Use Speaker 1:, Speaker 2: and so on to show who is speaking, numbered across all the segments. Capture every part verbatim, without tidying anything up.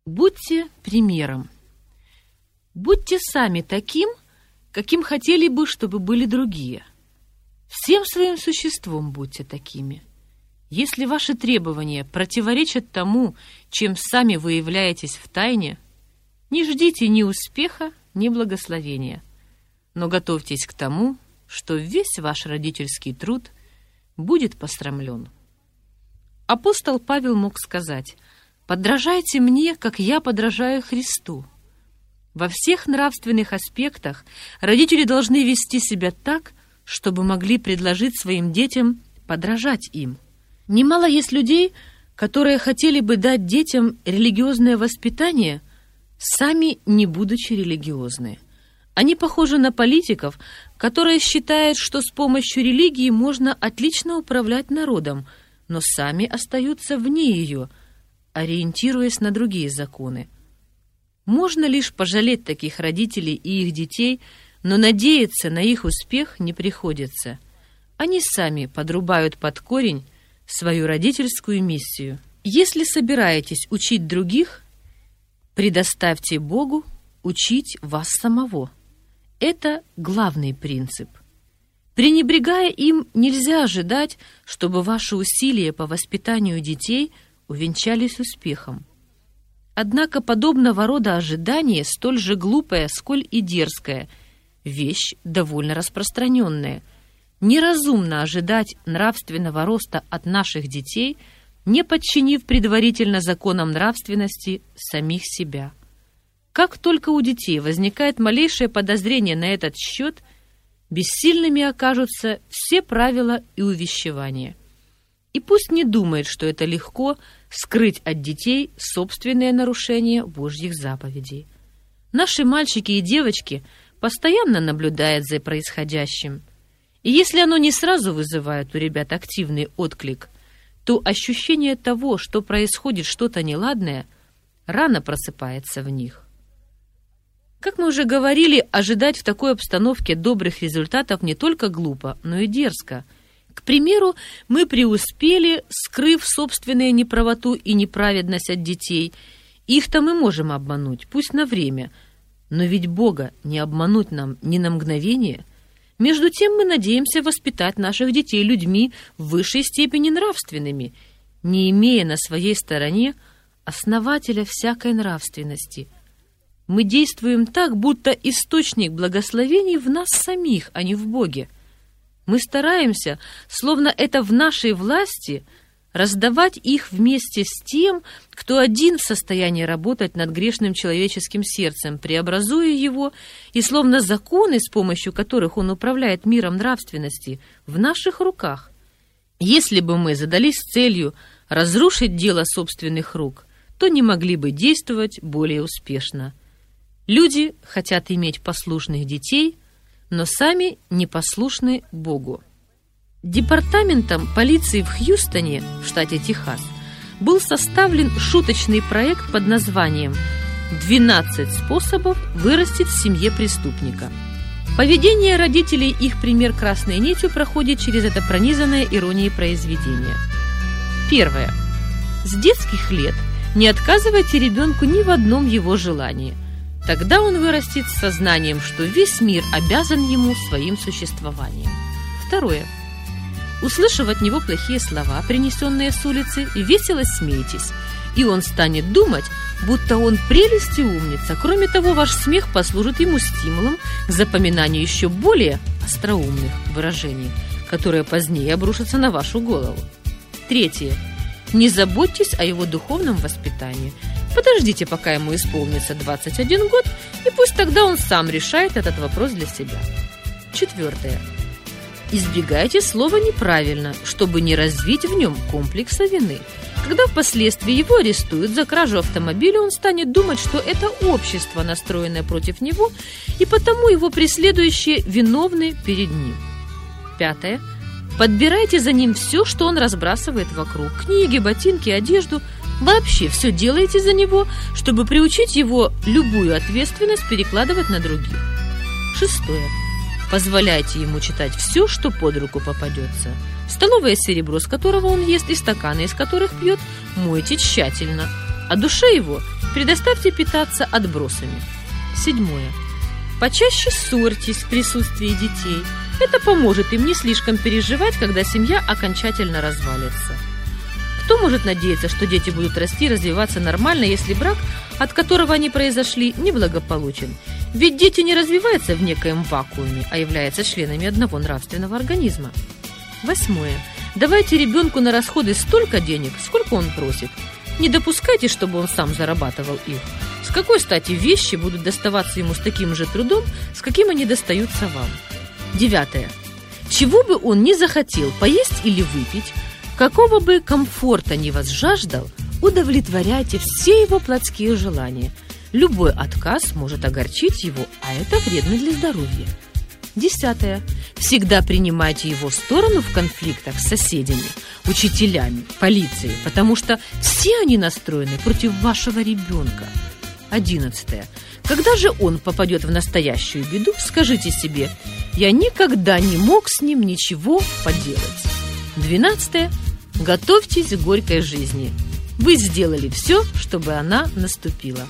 Speaker 1: Будьте примером. Будьте сами таким, каким хотели бы, чтобы были другие. Всем своим существом будьте такими. Если ваши требования противоречат тому, чем сами вы являетесь в тайне, не ждите ни успеха, ни благословения, но готовьтесь к тому, что весь ваш родительский труд будет посрамлен. Апостол Павел мог сказать: «Подражайте мне, как я подражаю Христу». Во всех нравственных аспектах родители должны вести себя так, чтобы могли предложить своим детям подражать им. Немало есть людей, которые хотели бы дать детям религиозное воспитание, сами не будучи религиозны. Они похожи на политиков, которые считают, что с помощью религии можно отлично управлять народом, но сами остаются вне ее, ориентируясь на другие законы. Можно лишь пожалеть таких родителей и их детей, но надеяться на их успех не приходится. Они сами подрубают под корень свою родительскую миссию. Если собираетесь учить других, предоставьте Богу учить вас самого. Это главный принцип. Пренебрегая им, нельзя ожидать, чтобы ваши усилия по воспитанию детей увенчались успехом. Однако подобного рода ожидание, столь же глупое, сколь и дерзкое, вещь довольно распространенная. Неразумно ожидать нравственного роста от наших детей, не подчинив предварительно законам нравственности самих себя. Как только у детей возникает малейшее подозрение на этот счет, бессильными окажутся все правила и увещевания. И пусть не думает, что это легко скрыть от детей собственное нарушение Божьих заповедей. Наши мальчики и девочки постоянно наблюдают за происходящим. И если оно не сразу вызывает у ребят активный отклик, то ощущение того, что происходит что-то неладное, рано просыпается в них. Как мы уже говорили, ожидать в такой обстановке добрых результатов не только глупо, но и дерзко. К примеру, мы преуспели, скрыв собственную неправоту и неправедность от детей. Их-то мы можем обмануть, пусть на время, но ведь Бога не обмануть нам ни на мгновение. Между тем мы надеемся воспитать наших детей людьми в высшей степени нравственными, не имея на своей стороне основателя всякой нравственности. Мы действуем так, будто источник благословений в нас самих, а не в Боге. Мы стараемся, словно это в нашей власти, раздавать их вместе с тем, кто один в состоянии работать над грешным человеческим сердцем, преобразуя его, и словно законы, с помощью которых он управляет миром нравственности, в наших руках. Если бы мы задались целью разрушить дело собственных рук, то не могли бы действовать более успешно. Люди хотят иметь послушных детей, но сами непослушны Богу. Департаментом полиции в Хьюстоне, в штате Техас, был составлен шуточный проект под названием «двенадцать способов вырастить в семье преступника». Поведение родителей, их пример красной нитью, проходит через это пронизанное иронией произведение. Первое. С детских лет не отказывайте ребенку ни в одном его желании. Тогда он вырастет с сознанием, что весь мир обязан ему своим существованием. Второе. Услышав от него плохие слова, принесенные с улицы, весело смейтесь, и он станет думать, будто он прелесть и умница. Кроме того, ваш смех послужит ему стимулом к запоминанию еще более остроумных выражений, которые позднее обрушатся на вашу голову. Третье. Не заботьтесь о его духовном воспитании. Подождите, пока ему исполнится двадцать один год, и пусть тогда он сам решает этот вопрос для себя. Четвертое. Избегайте слова «неправильно», чтобы не развить в нем комплекса вины. Когда впоследствии его арестуют за кражу автомобиля, он станет думать, что это общество, настроенное против него, и потому его преследующие виновны перед ним. Пятое. Подбирайте за ним все, что он разбрасывает вокруг. Книги, ботинки, одежду. Вообще все делайте за него, чтобы приучить его любую ответственность перекладывать на других. Шестое. Позволяйте ему читать все, что под руку попадется. Столовое серебро, с которого он ест, и стаканы, из которых пьет, мойте тщательно. О душе его предоставьте питаться отбросами. Седьмое. Почаще ссорьтесь в присутствии детей. Это поможет им не слишком переживать, когда семья окончательно развалится. Кто может надеяться, что дети будут расти и развиваться нормально, если брак, от которого они произошли, неблагополучен? Ведь дети не развиваются в некоем вакууме, а являются членами одного нравственного организма. Восьмое. Давайте ребенку на расходы столько денег, сколько он просит. Не допускайте, чтобы он сам зарабатывал их. С какой стати вещи будут доставаться ему с таким же трудом, с каким они достаются вам? Девятое. Чего бы он ни захотел поесть или выпить, какого бы комфорта ни возжаждал, удовлетворяйте все его плотские желания. Любой отказ может огорчить его, а это вредно для здоровья. Десятое. Всегда принимайте его сторону в конфликтах с соседями, учителями, полицией, потому что все они настроены против вашего ребенка. Одиннадцатое. Когда же он попадет в настоящую беду, скажите себе: я никогда не мог с ним ничего поделать. Двенадцатое. Готовьтесь к горькой жизни. Вы сделали все, чтобы она наступила.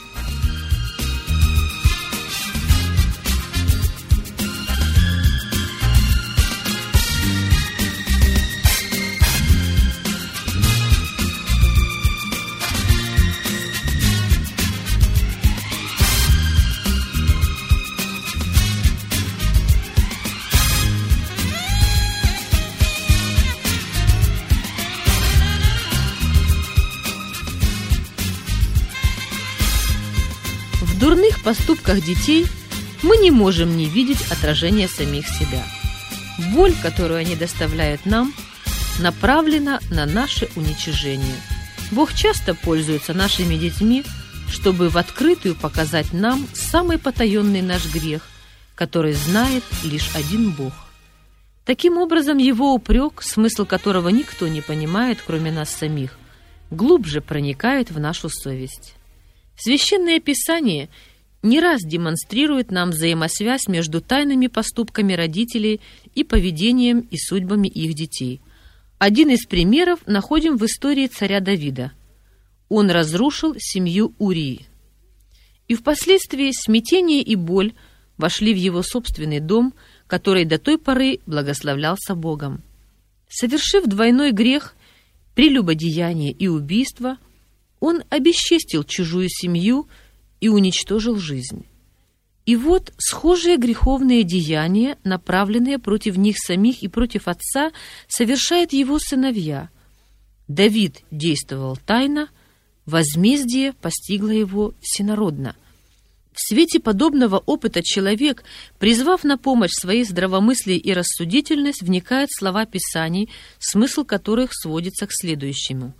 Speaker 1: В дурных поступках детей мы не можем не видеть отражения самих себя. Боль, которую они доставляют нам, направлена на наше уничижение. Бог часто пользуется нашими детьми, чтобы в открытую показать нам самый потаенный наш грех, который знает лишь один Бог. Таким образом, его упрек, смысл которого никто не понимает, кроме нас самих, глубже проникает в нашу совесть. Священное Писание не раз демонстрирует нам взаимосвязь между тайными поступками родителей и поведением и судьбами их детей. Один из примеров находим в истории царя Давида. Он разрушил семью Урии. И впоследствии смятение и боль вошли в его собственный дом, который до той поры благословлялся Богом. Совершив двойной грех, прелюбодеяние и убийство, он обесчестил чужую семью и уничтожил жизнь. И вот схожие греховные деяния, направленные против них самих и против отца, совершают его сыновья. Давид действовал тайно, возмездие постигло его всенародно. В свете подобного опыта человек, призвав на помощь свои здравомыслие и рассудительность, вникает в слова Писаний, смысл которых сводится к следующему.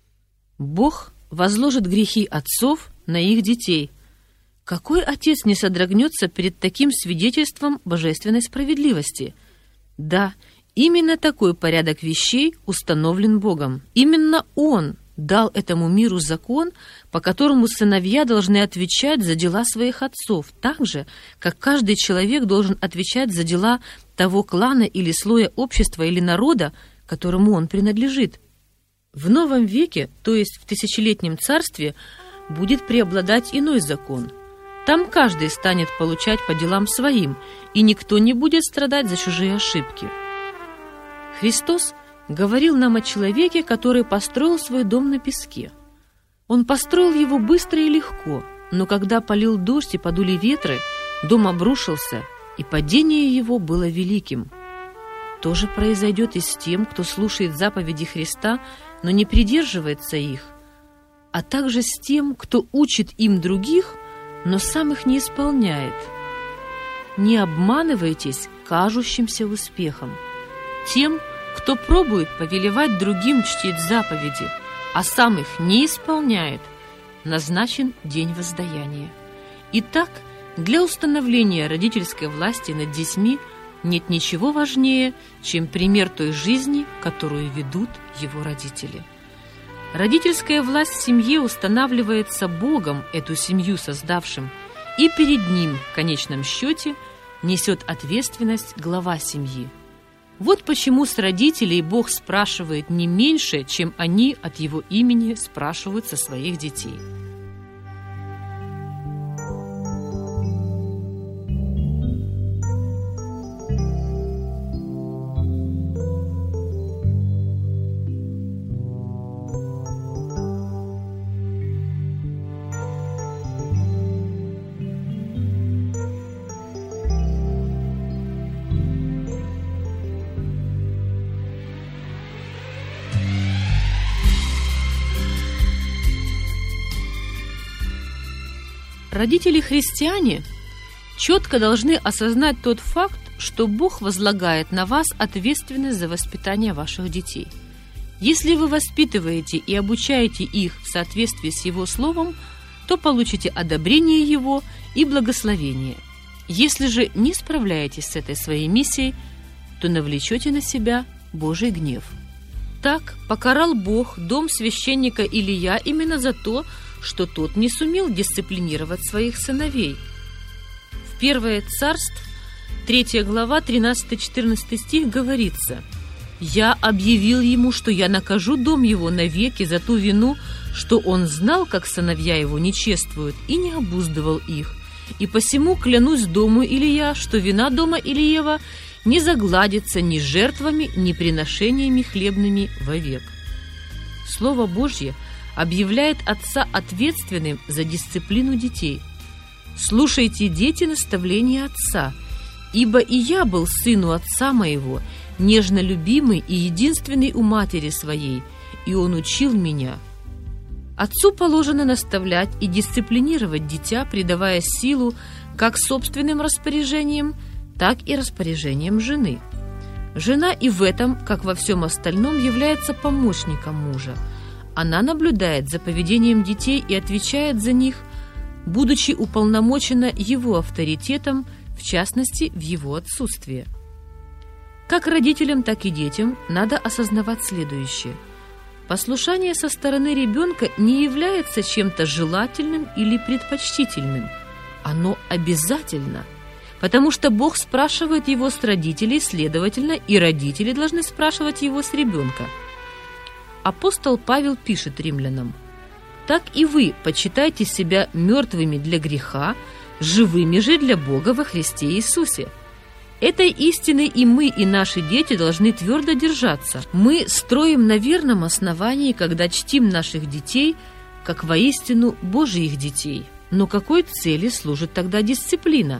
Speaker 1: Бог возложит грехи отцов на их детей. Какой отец не содрогнется перед таким свидетельством божественной справедливости? Да, именно такой порядок вещей установлен Богом. Именно Он дал этому миру закон, по которому сыновья должны отвечать за дела своих отцов, так же, как каждый человек должен отвечать за дела того клана или слоя общества или народа, которому он принадлежит. В новом веке, то есть в тысячелетнем царстве, будет преобладать иной закон. Там каждый станет получать по делам своим, и никто не будет страдать за чужие ошибки. Христос говорил нам о человеке, который построил свой дом на песке. Он построил его быстро и легко, но когда полил дождь и подули ветры, дом обрушился, и падение его было великим. То же произойдет и с тем, кто слушает заповеди Христа, но не придерживается их, а также с тем, кто учит им других, но сам их не исполняет. Не обманывайтесь кажущимся успехом. Тем, кто пробует повелевать другим чтить заповеди, а сам их не исполняет, назначен день воздаяния. Итак, для установления родительской власти над детьми нет ничего важнее, чем пример той жизни, которую ведут его родители. Родительская власть в семье устанавливается Богом, эту семью создавшим, и перед Ним, в конечном счете, несет ответственность глава семьи. Вот почему с родителей Бог спрашивает не меньше, чем они от Его имени спрашивают со своих детей. Родители-христиане четко должны осознать тот факт, что Бог возлагает на вас ответственность за воспитание ваших детей. Если вы воспитываете и обучаете их в соответствии с Его Словом, то получите одобрение Его и благословение. Если же не справляетесь с этой своей миссией, то навлечете на себя Божий гнев. Так покарал Бог дом священника Илия именно за то, что тот не сумел дисциплинировать своих сыновей. В Первое Царств, третья глава, тринадцатый-четырнадцатый стих говорится: «Я объявил ему, что я накажу дом его навеки за ту вину, что он знал, как сыновья его нечествуют, и не обуздывал их. И посему клянусь дому Илия, что вина дома Илиева не загладится ни жертвами, ни приношениями хлебными вовек». Слово Божье объявляет отца ответственным за дисциплину детей. «Слушайте, дети, наставления отца, ибо и я был сыну отца моего, нежно любимый и единственный у матери своей, и он учил меня». Отцу положено наставлять и дисциплинировать дитя, придавая силу как собственным распоряжением, так и распоряжением жены. Жена и в этом, как во всем остальном, является помощником мужа. Она наблюдает за поведением детей и отвечает за них, будучи уполномочена его авторитетом, в частности, в его отсутствие. Как родителям, так и детям надо осознавать следующее. Послушание со стороны ребенка не является чем-то желательным или предпочтительным. Оно обязательно, потому что Бог спрашивает его с родителей, следовательно, и родители должны спрашивать его с ребенка. Апостол Павел пишет римлянам: «Так и вы почитайте себя мертвыми для греха, живыми же для Бога во Христе Иисусе». Этой истины и мы, и наши дети должны твердо держаться. Мы строим на верном основании, когда чтим наших детей, как воистину Божьих детей. Но какой цели служит тогда дисциплина?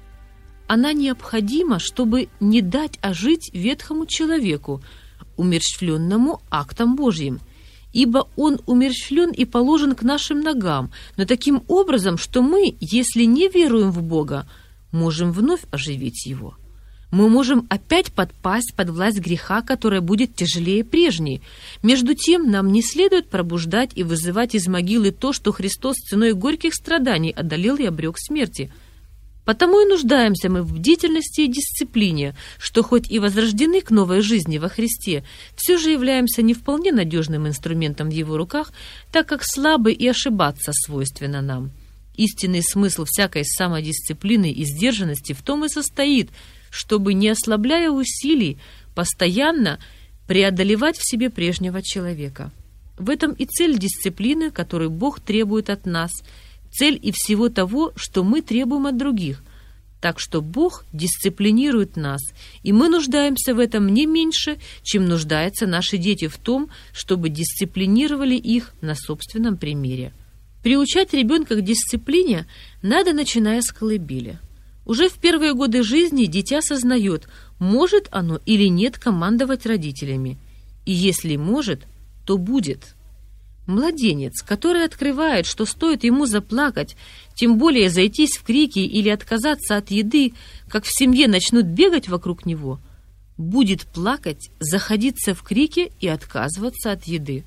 Speaker 1: Она необходима, чтобы не дать ожить ветхому человеку, умерщвленному актом Божьим, ибо он умерщвлен и положен к нашим ногам, но таким образом, что мы, если не веруем в Бога, можем вновь оживить его. Мы можем опять подпасть под власть греха, которая будет тяжелее прежней. Между тем, нам не следует пробуждать и вызывать из могилы то, что Христос ценой горьких страданий одолел и обрек смерти. Потому и нуждаемся мы в бдительности и дисциплине, что хоть и возрождены к новой жизни во Христе, все же являемся не вполне надежным инструментом в Его руках, так как слабы и ошибаться свойственно нам. Истинный смысл всякой самодисциплины и сдержанности в том и состоит, чтобы, не ослабляя усилий, постоянно преодолевать в себе прежнего человека. В этом и цель дисциплины, которую Бог требует от нас, цель и всего того, что мы требуем от других. Так что Бог дисциплинирует нас, и мы нуждаемся в этом не меньше, чем нуждаются наши дети в том, чтобы дисциплинировали их на собственном примере. Приучать ребенка к дисциплине надо, начиная с колыбели. Уже в первые годы жизни дитя сознает, может оно или нет командовать родителями. И если может, то будет. Младенец, который открывает, что стоит ему заплакать, тем более зайтись в крики или отказаться от еды, как в семье начнут бегать вокруг него, будет плакать, заходиться в крики и отказываться от еды.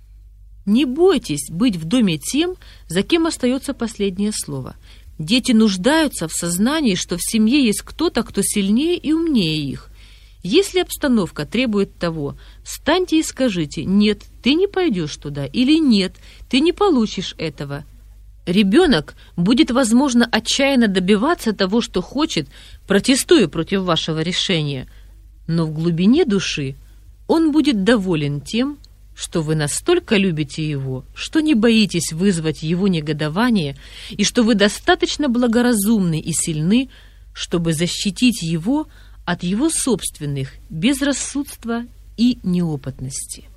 Speaker 1: Не бойтесь быть в доме тем, за кем остается последнее слово. Дети нуждаются в сознании, что в семье есть кто-то, кто сильнее и умнее их. Если обстановка требует того, встаньте и скажите: «Нет, ты не пойдешь туда», или «Нет, ты не получишь этого». Ребенок будет, возможно, отчаянно добиваться того, что хочет, протестуя против вашего решения, но в глубине души он будет доволен тем, что вы настолько любите его, что не боитесь вызвать его негодование, и что вы достаточно благоразумны и сильны, чтобы защитить его от его собственных безрассудства и неопытности.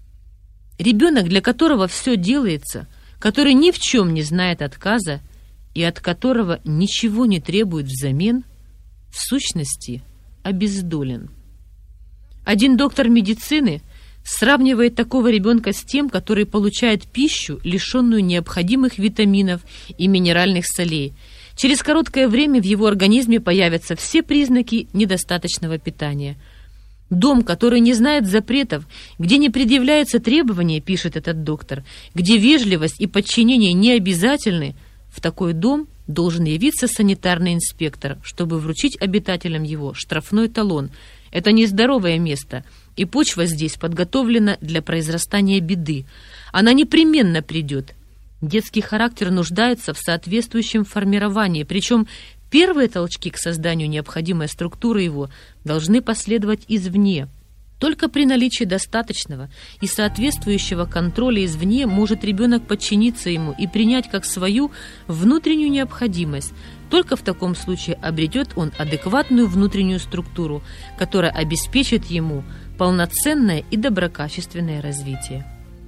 Speaker 1: Ребенок, для которого все делается, который ни в чем не знает отказа и от которого ничего не требует взамен, в сущности обездолен. Один доктор медицины сравнивает такого ребенка с тем, который получает пищу, лишенную необходимых витаминов и минеральных солей. Через короткое время в его организме появятся все признаки недостаточного питания. Дом, который не знает запретов, где не предъявляются требования, пишет этот доктор, где вежливость и подчинение не обязательны, в такой дом должен явиться санитарный инспектор, чтобы вручить обитателям его штрафной талон. Это нездоровое место, и почва здесь подготовлена для произрастания беды. Она непременно придет. Детский характер нуждается в соответствующем формировании, причем первые толчки к созданию необходимой структуры его должны последовать извне. Только при наличии достаточного и соответствующего контроля извне может ребенок подчиниться ему и принять как свою внутреннюю необходимость. Только в таком случае обретет он адекватную внутреннюю структуру, которая обеспечит ему полноценное и доброкачественное развитие.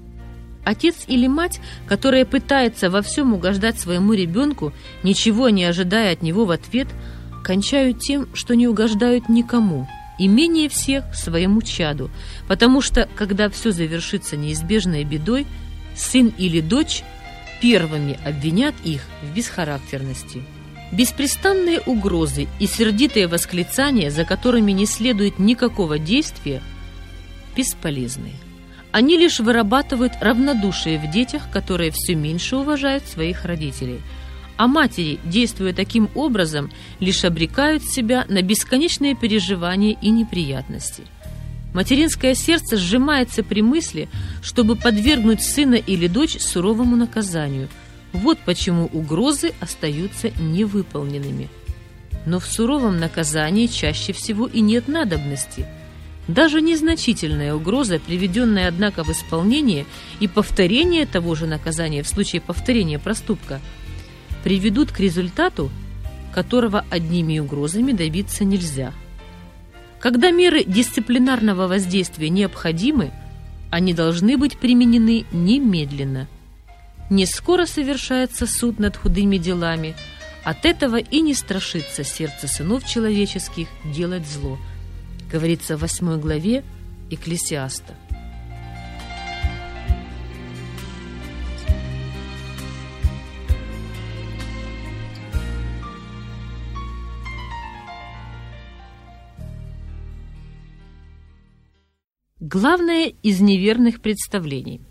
Speaker 1: Отец или мать, которая пытается во всем угождать своему ребенку, ничего не ожидая от него в ответ, кончают тем, что не угождают никому, и менее всех своему чаду, потому что, когда все завершится неизбежной бедой, сын или дочь первыми обвинят их в бесхарактерности. Беспрестанные угрозы и сердитые восклицания, за которыми не следует никакого действия, бесполезны. Они лишь вырабатывают равнодушие в детях, которые все меньше уважают своих родителей. А матери, действуя таким образом, лишь обрекают себя на бесконечные переживания и неприятности. Материнское сердце сжимается при мысли, чтобы подвергнуть сына или дочь суровому наказанию. Вот почему угрозы остаются невыполненными. Но в суровом наказании чаще всего и нет надобности. Даже незначительная угроза, приведенная, однако, в исполнение, и повторение того же наказания в случае повторения проступка, приведут к результату, которого одними угрозами добиться нельзя. Когда меры дисциплинарного воздействия необходимы, они должны быть применены немедленно. Не скоро совершается суд над худыми делами, от этого и не страшится сердце сынов человеческих делать зло, говорится в восьмой главе Экклесиаста. Главное из неверных представлений.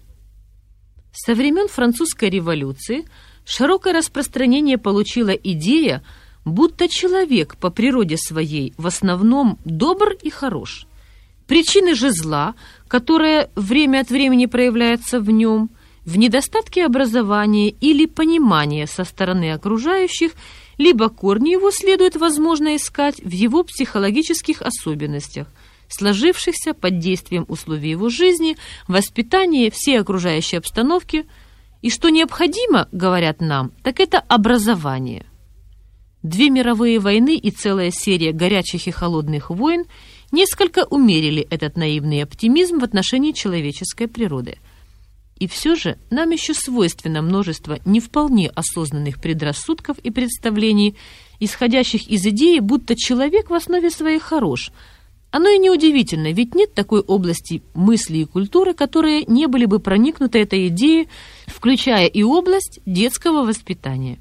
Speaker 1: Со времен французской революции широкое распространение получила идея, будто человек по природе своей в основном добр и хорош. Причины же зла, которое время от времени проявляется в нем, в недостатке образования или понимания со стороны окружающих, либо корни его следует, возможно, искать в его психологических особенностях, сложившихся под действием условий его жизни, воспитания, всей окружающей обстановки, и что необходимо, говорят нам, так это образование. Две мировые войны и целая серия горячих и холодных войн несколько умерили этот наивный оптимизм в отношении человеческой природы. И все же нам еще свойственно множество не вполне осознанных предрассудков и представлений, исходящих из идеи, будто человек в основе своей хорош. Оно и неудивительно, ведь нет такой области мысли и культуры, которые не были бы проникнуты этой идеей, включая и область детского воспитания.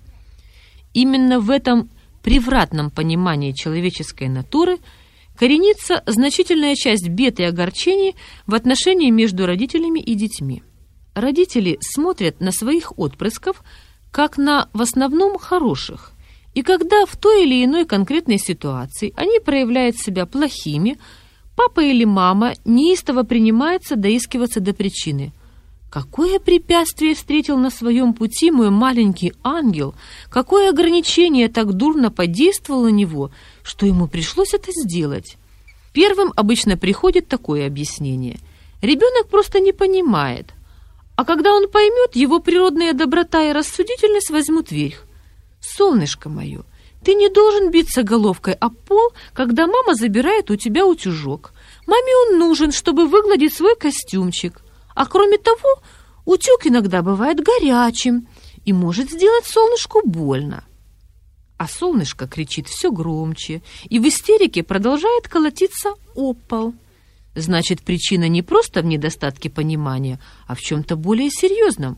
Speaker 1: Именно в этом превратном понимании человеческой натуры коренится значительная часть бед и огорчений в отношении между родителями и детьми. Родители смотрят на своих отпрысков как на в основном хороших, и когда в той или иной конкретной ситуации они проявляют себя плохими, папа или мама неистово принимается доискиваться до причины. Какое препятствие встретил на своем пути мой маленький ангел, какое ограничение так дурно подействовало на него, что ему пришлось это сделать? Первым обычно приходит такое объяснение. Ребенок просто не понимает, а когда он поймет, его природная доброта и рассудительность возьмут верх. Солнышко мое, ты не должен биться головкой об пол, когда мама забирает у тебя утюжок. Маме он нужен, чтобы выгладить свой костюмчик. А кроме того, утюг иногда бывает горячим и может сделать солнышку больно. А солнышко кричит все громче и в истерике продолжает колотиться об пол. Значит, причина не просто в недостатке понимания, а в чем-то более серьезном.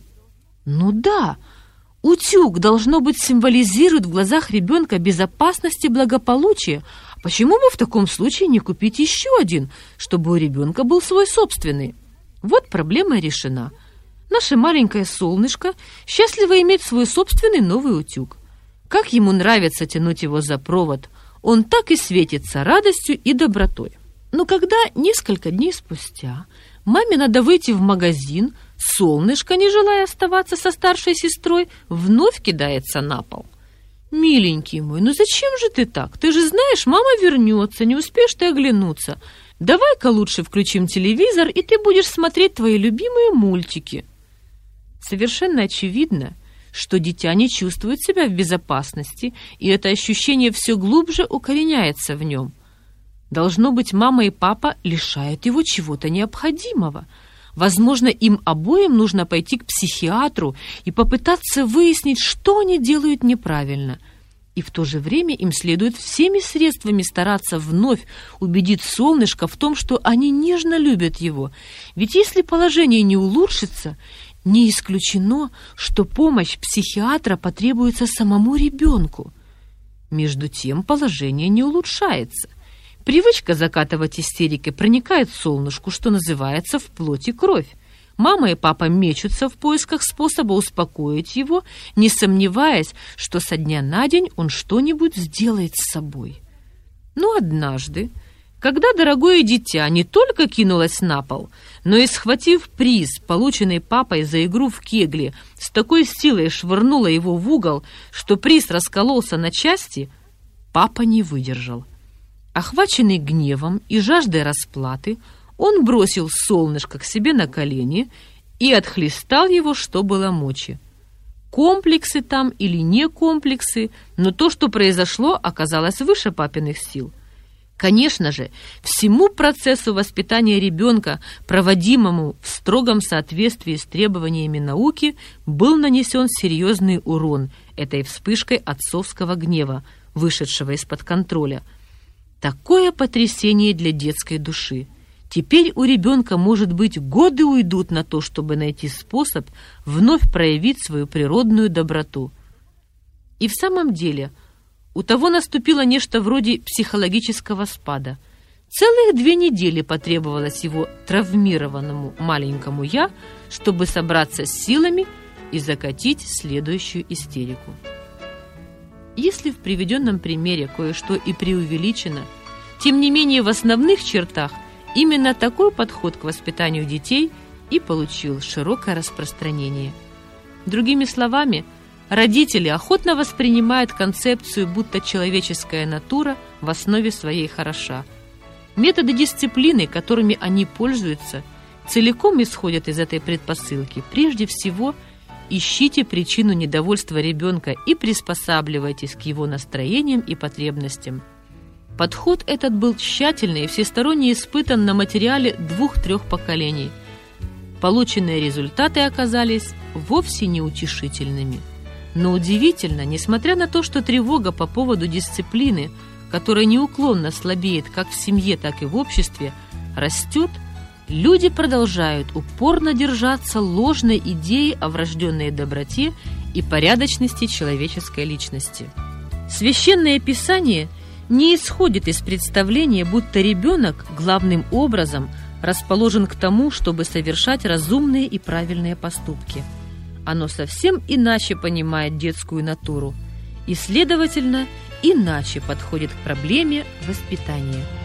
Speaker 1: Ну да, утюг, должно быть, символизирует в глазах ребенка безопасность и благополучие. Почему бы в таком случае не купить еще один, чтобы у ребенка был свой собственный? Вот проблема решена. Наше маленькое солнышко счастливо иметь свой собственный новый утюг. Как ему нравится тянуть его за провод, он так и светится радостью и добротой. Но когда несколько дней спустя маме надо выйти в магазин, солнышко, не желая оставаться со старшей сестрой, вновь кидается на пол. «Миленький мой, ну зачем же ты так? Ты же знаешь, мама вернется, не успеешь ты оглянуться. Давай-ка лучше включим телевизор, и ты будешь смотреть твои любимые мультики». Совершенно очевидно, что дитя не чувствует себя в безопасности, и это ощущение все глубже укореняется в нем. Должно быть, мама и папа лишают его чего-то необходимого. Возможно, им обоим нужно пойти к психиатру и попытаться выяснить, что они делают неправильно. И в то же время им следует всеми средствами стараться вновь убедить солнышко в том, что они нежно любят его. Ведь если положение не улучшится, не исключено, что помощь психиатра потребуется самому ребенку. Между тем положение не улучшается. Привычка закатывать истерики проникает солнышку, что называется, в плоть и кровь. Мама и папа мечутся в поисках способа успокоить его, не сомневаясь, что со дня на день он что-нибудь сделает с собой. Но однажды, когда дорогое дитя не только кинулось на пол, но и, схватив приз, полученный папой за игру в кегли, с такой силой швырнула его в угол, что приз раскололся на части, папа не выдержал. Охваченный гневом и жаждой расплаты, он бросил солнышко к себе на колени и отхлестал его, что было мочи. Комплексы там или не комплексы, но то, что произошло, оказалось выше папиных сил. Конечно же, всему процессу воспитания ребенка, проводимому в строгом соответствии с требованиями науки, был нанесен серьезный урон этой вспышкой отцовского гнева, вышедшего из-под контроля. Такое потрясение для детской души. Теперь у ребенка, может быть, годы уйдут на то, чтобы найти способ вновь проявить свою природную доброту. И в самом деле, у того наступило нечто вроде психологического спада. Целых две недели потребовалось его травмированному маленькому «я», чтобы собраться с силами и закатить следующую истерику. Если в приведенном примере кое-что и преувеличено, тем не менее в основных чертах именно такой подход к воспитанию детей и получил широкое распространение. Другими словами, родители охотно воспринимают концепцию, будто человеческая натура в основе своей хороша. Методы дисциплины, которыми они пользуются, целиком исходят из этой предпосылки. Прежде всего, ищите причину недовольства ребенка и приспосабливайтесь к его настроениям и потребностям. Подход этот был тщательно и всесторонне испытан на материале двух-трех поколений. Полученные результаты оказались вовсе неутешительными. Но удивительно, несмотря на то, что тревога по поводу дисциплины, которая неуклонно слабеет как в семье, так и в обществе, растет, люди продолжают упорно держаться ложной идеи о врожденной доброте и порядочности человеческой личности. Священное Писание не исходит из представления, будто ребенок главным образом расположен к тому, чтобы совершать разумные и правильные поступки. Оно совсем иначе понимает детскую натуру и, следовательно, иначе подходит к проблеме воспитания.